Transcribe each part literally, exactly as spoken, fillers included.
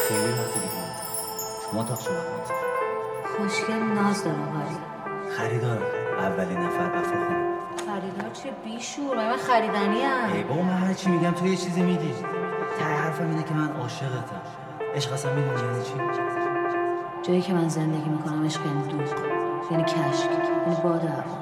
خیلی وقتی دیگه شما اتاق صحبت کنید. خوشگل ناز دارم ولی خریدار اولین نفر وفا خانم. خریدار چه بیشور؟ من خریدنی ام. ای بابا من هر چی میگم تو یه چیزی میگی. ته حرفم اینه که من عاشقتم. عشق اصلا میدونی یعنی چی؟ جایی که من زندگی میکنم عشق یعنی دوغ، یعنی کشک، یعنی باد هوا.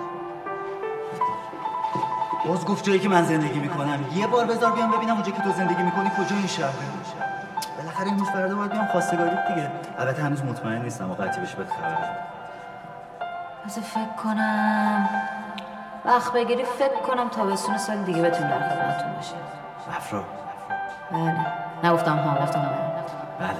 باز گفت جایی که من زندگی میکنم. یه بار بذار بیام ببینم اونجا که تو زندگی میکنی کجا این شهره. بالاخره امروز فردا باید بیام خواستگاریت دیگه. البته هنوز مطمئن نیستم و قطعی بهش بهت خبر بدم. بذار فکر کنم. وقت بگیری فکر کنم تابستون سال دیگه بتونم در خدمتتون باشم. افرا. بله. نگفتم ها، گفتم بله. بله.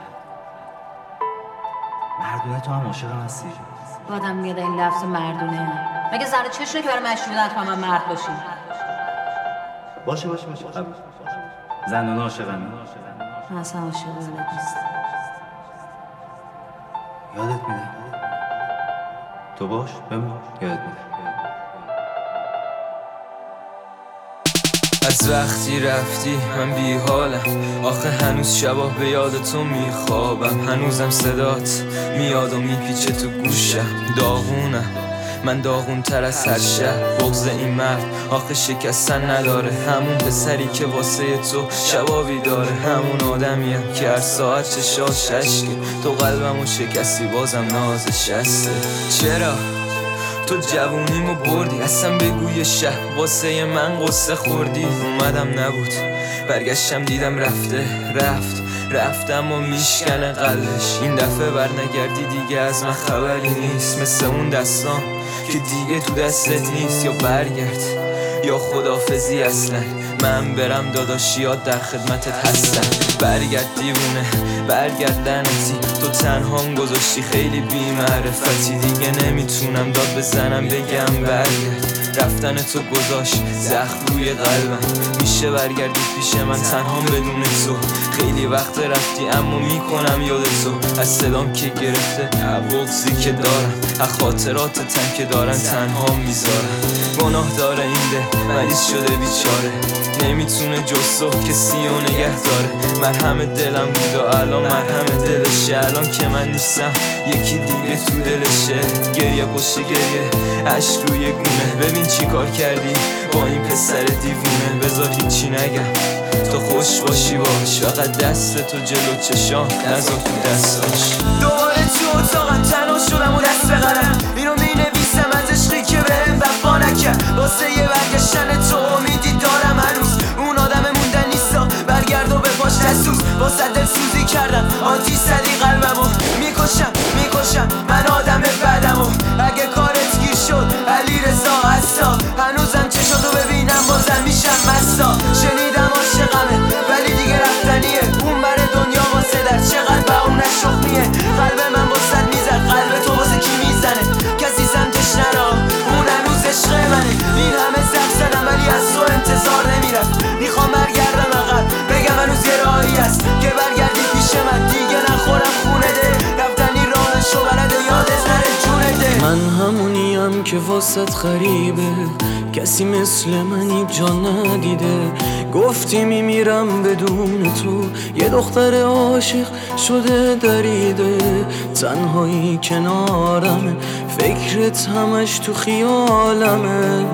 مردونه تو هم عاشقم هستی؟ بادم میاد این لفظ مردونه. مگه زن چشونه که برای مشروعیت با من مرد باشیم؟ باشه باشه باشه. زنونه عاشقم. من اصلا عاشق ولد نیستم. یادت میده. تو باش بمون یادت میده. از وقتی رفتی من بی حالم، آخه هنوز شبا به یاد تو میخوابم. هنوزم صدات میاد و میپیچه تو گوشم. داغونم من داغون تر از هر شب. بغض این مرد آخه شکستن نداره. همون پسری که واسه تو شبابی داره. همون آدمیم که هر ساعت چشاش عشقه. تو قلبمو شکستی بازم نازش هسته. چرا تو جوونیمو بردی؟ اصلا بگوی شه واسه من قصه خوردی. اومدم نبود برگشتم دیدم رفته رفت رفتم و میشکنه قلبش. این دفعه بر نگردی دیگه از من خبری نیست. مثل اون دستام که دیگه تو دستت نیست. یا برگرد یا خدافزی اصلا. من برم داداشیات در خدمتت هستن. برگرد دیوونه برگرد لعنتی. تو تنهام گذاشتی خیلی بی معرفتی. دیگه نمیتونم داد بزنم بگم برگرد. رفتن تو گذاشت زخم روی قلبم. میشه برگردی پیش من تنهام بدون تو. خیلی وقت رفتی اما میکنم یاد تو. از صدام که گرفته بغضی که دارم. از خاطرات تن که دارن تنها میذارم. گناه داره این ده مریض شده بیچاره. نمیتونه جز تو کسی و نگه داره. مرهم دلم بود و الان مرهم دلشه. الان که من نیستم یکی دیگه تو دلشه. گریه پشت گریه عشق روی گونه. ببین چی کار کردی با این پسر دیوونه. بذار هیچی نگم تو خوش باشی باش. فقط دست تو جلو چشام نذار تو دستاش. دوباره تو اتاقم تنها شدم و دست بقرم. اینو می نویسم از عشقی که بهم وفا نکرد. واسه یه برگشتن تو امیدی دارم هنوز. اون آدم موندن نیستا برگرد و به پاش نسوز. واسه دل سوزی کردم آنتی صدی قلبمو میکشم میکشم من آدم بدمو. اگه کارت گیر شد علی رضا هستا. هنوزم چشاتو ببینم بازم میشم مستا. شنیدم عاشقمه ولی دیگه رفتنیه. اون بر دنیا واسه در چقدر با اون نشخمیه. قلب من واسه میزد قلب تو واسه کی میزنه. کسی سمتش نرا اون هنوز عشق منه. این همه زخم زدم ولی از تو انتظار نمیرفت. میخوام برگردم عقب بگم هنوز یه راهی هست که برگردی پیش من. دیگه نخورم خونه ده رفتنی راهشو بلده یادت نره جونه ده. من همونیم که واسط غریبه. کسی مثل منی جان ندیده. گفتی میمیرم بدون تو. یه دختر عاشق شده دریده. تنهایی کنارمه فکرت همش تو خیالمه.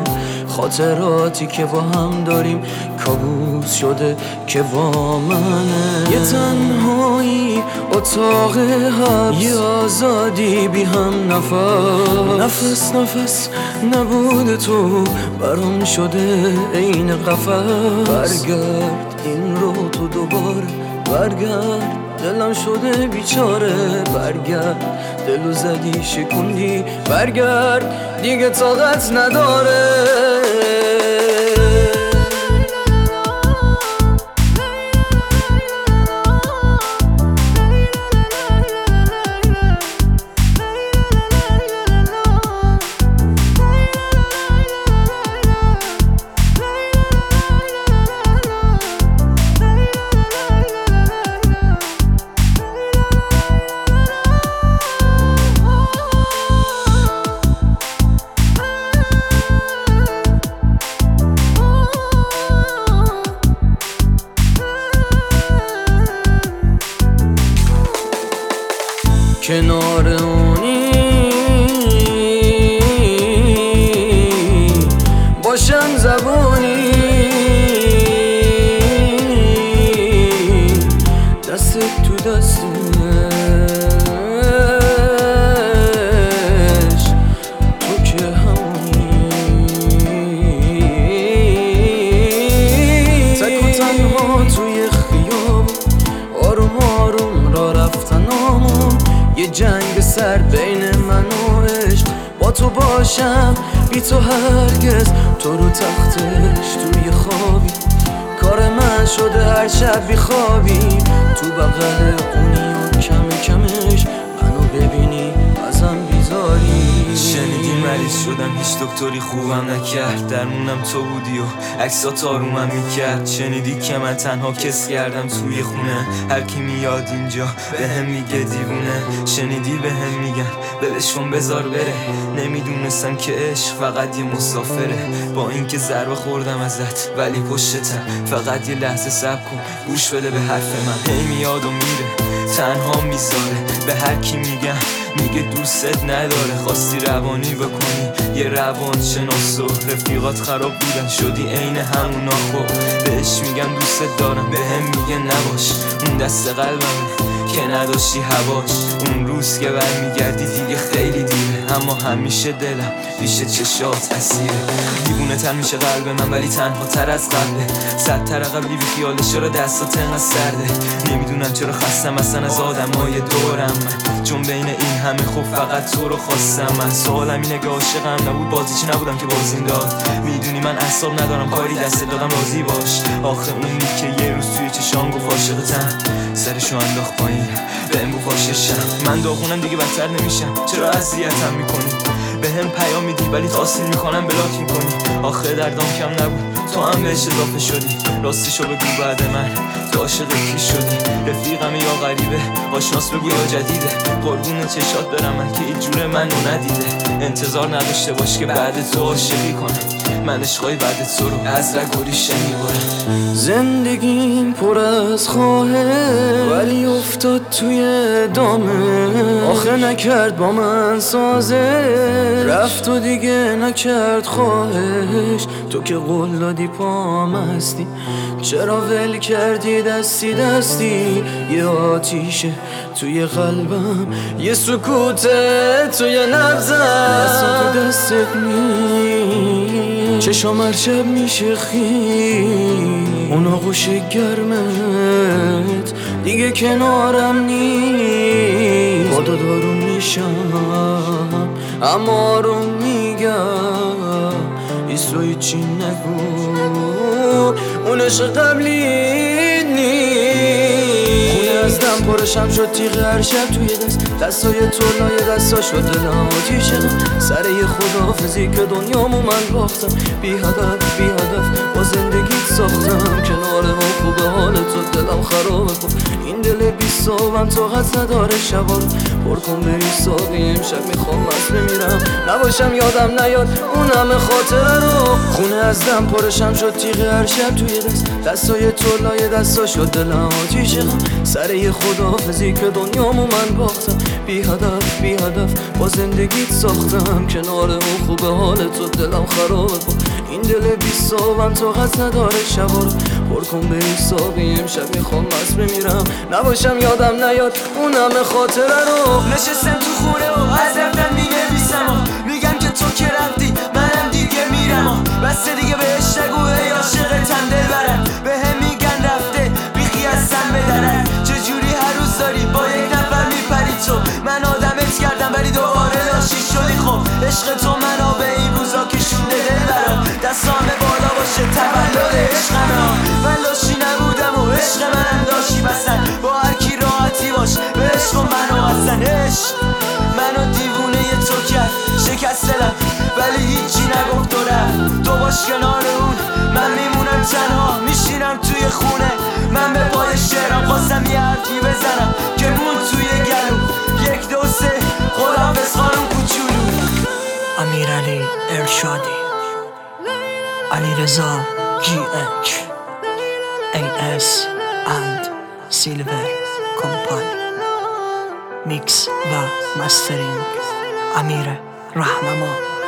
خاطراتی که با هم داریم کابوس شده که با منه. یه تنهایی اتاق حبس. یه آزادی بی هم نفس. نفس نفس نبود تو برام شده این قفس. برگرد این رو تو دوباره برگرد. دلم شده بیچاره برگرد. دلو زدی شکوندی برگرد. دیگه طاقت نداره. کنار اونی باشم زبونی دست تو دستش تو که همونی تک و تنها توی خیابون آروم آروم را رفتنامون یه جنگ سر بین من و عشق با تو باشم بی تو هرگز تو رو تختش توی خوابی کار من شده هر شب بی خوابی تو بغل اونی و کم کمش منو ببینی ازم بیزاری شنیدی مریض شدم هیچ دکتری خوبم نکرد درمونم تو بودی و عکسات آرومم میکرد شنیدی که من تنها کس کردم توی خونه هر کی میاد اینجا به هم میگه دیوونه شنیدی به هم میگن بلشون بذار بره نمیدونستم که عشق فقط یه مسافره با اینکه ضربه خوردم ازت ولی پشتم فقط یه لحظه صبر کن گوش بده به حرف من هی میاد و میره تنها میذاره به هر کی میگم میگه دوستت نداره خواستی روانی بکنی یه روان شناس و رفیقات خراب بودن شدی عین همونا خب بهش میگم دوستت دارم به هم میگه نباش اون دست قلبمه که نداشتی هواش اون روز که برمیگردی دیگه خیلی دیره اما همیشه دلم پیش چشات اسیره دیوونه تر میشه قلب من ولی تنها تر از قبله صد تر قبلی بی خیاله چرا دستات انقدر سرده نمیدونم چرا خستم اصلا از آدمای دورم من چون بین این همه خوب فقط تو رو خواستم من سوالم اینه که عاشقم نبود بازیچی نبودم که بازیم داد میدونی من اعصاب ندارم کاری دست دادم راضی باش آخه اونی که یه روز توی چشام گفت عاشقتم سرشو انداخت پایین بهم گفت عاشقشم من داغونم دیگه بدتر نمیشم چرا اذیتم میکنی به هم پیام میدی ولی تحصیل میکنم بلاک میکنی آخه دردام کم نبود تو هم بهش اضافه شدی راستیشو بگو بعد من تو عاشق کی شدی رفیقم یا غریبه آشناس بگو یا جدیده قربون چشات برم من که هیچ جوره منو ندیده انتظار نداشته باش که بعد تو عاشقی کنم من عشقای بعد تو رو از رگوری شمیبارم زندگیم پر از خواهه ولی افتاد توی دامه آخه نکرد با من سازه رفت و دیگه نکرد خواهش تو که قول دادی پام هستی چرا ول کردی دستی دستی یه آتیشه توی قلبم یه سکوته توی نبزم دستم تو دستت می چشم هر شب میشه خی اون آغوش گرمت دیگه کنارم نی بادا دارم میشم اما آروم میگم ایستوی چی نگو اون عشق قبلی نی خونه از دم پرشم شد تیغ هر شب توی دست دستای تو لای دستا شد دلم آتیشم سر یه خداحافظی که دنیامو من باختم بی هدف بی هدف با زندگیت ساختم کنار ما خوبه حال تو دلم خرابه کن این دل بی صابم طاقت نداره شبا رو پر کن بری ساقی امشب میخوام مست بمیرم نباشم یادم نیاد اون همه خاطره رو خونه از دم پرشم شد تیغ هر شب توی دست دستای تو لای دستا شد دلم آتیشم سر یه خداحافظی که دنیامو من باختم بی هدف بی هدف با زندگیت ساختم کنار اون خوبه حال تو دلم خرابه کن این دل بی صابم طاقت نداره شبا رو پر کن بری ساقی امشب میخوام مست بمیرم نباشم یادم نیاد اون همه خاطره رو نشستم تو خونه و از رفتن مینویسم و میگم که تو که رفتی منم دیگه میرم و بس دیگه بهش نگو ای عاشقتم دلبرم به هم میگن رفته بیخی از سن بدرم چجوری هر روز داری با یک نفر میپری تو من آدمت کردم ولی دوباره لاشی شدی خب عشق تو منو به این روزا کشونده دلبرم دستام بالا باشه تولد عشقم من لاشی نبودم و عشق منم داشتی بسن با هر کی راحتی باش به عشق و منو اصلا عشق منو دیوونه ی تو کرد شکست دلم ولی هیچی نگفت و رفت تو باش کنار اون من میمونم تنها میشینم توی خونه من به پای شعرم خواستم یه حرفی بزنم که مون توی گلو یک دو سه خداحافظ خانم کوچولو امیرعلی ارشادی علی رضا جی اچ ای اس and Silver Company میکس و مسترینگ امیر رهنما.